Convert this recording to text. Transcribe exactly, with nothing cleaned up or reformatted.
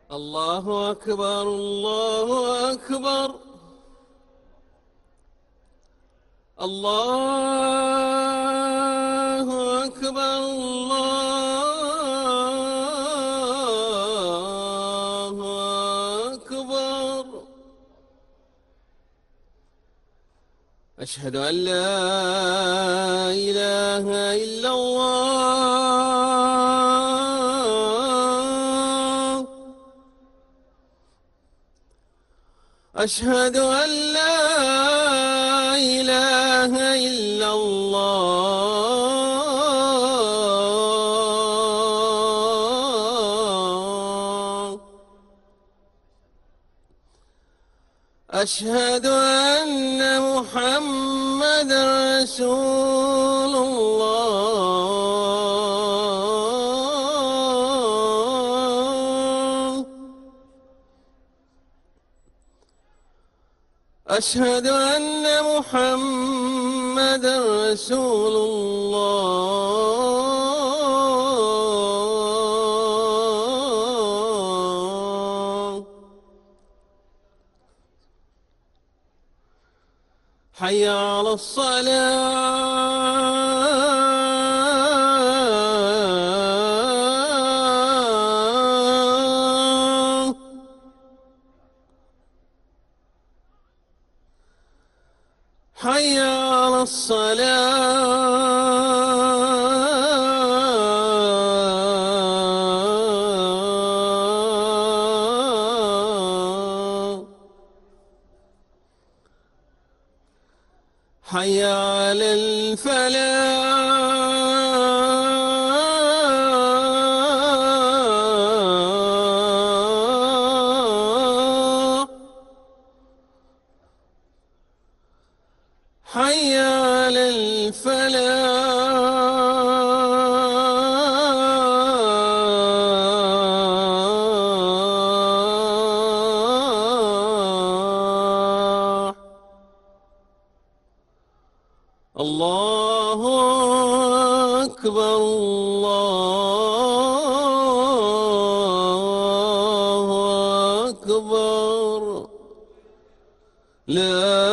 الله أكبر الله أكبر. الله أكبر الله أكبر. أشهد أن لا إله إلا الله. أشهد أن لا إله إلا الله. أشهد أن محمدا رسول الله. أشهد أن محمدا رسول الله. حي على الصلاة. حي على الصلاة. حي على الفلاح. حي على الفلاح. الله أكبر الله أكبر. لا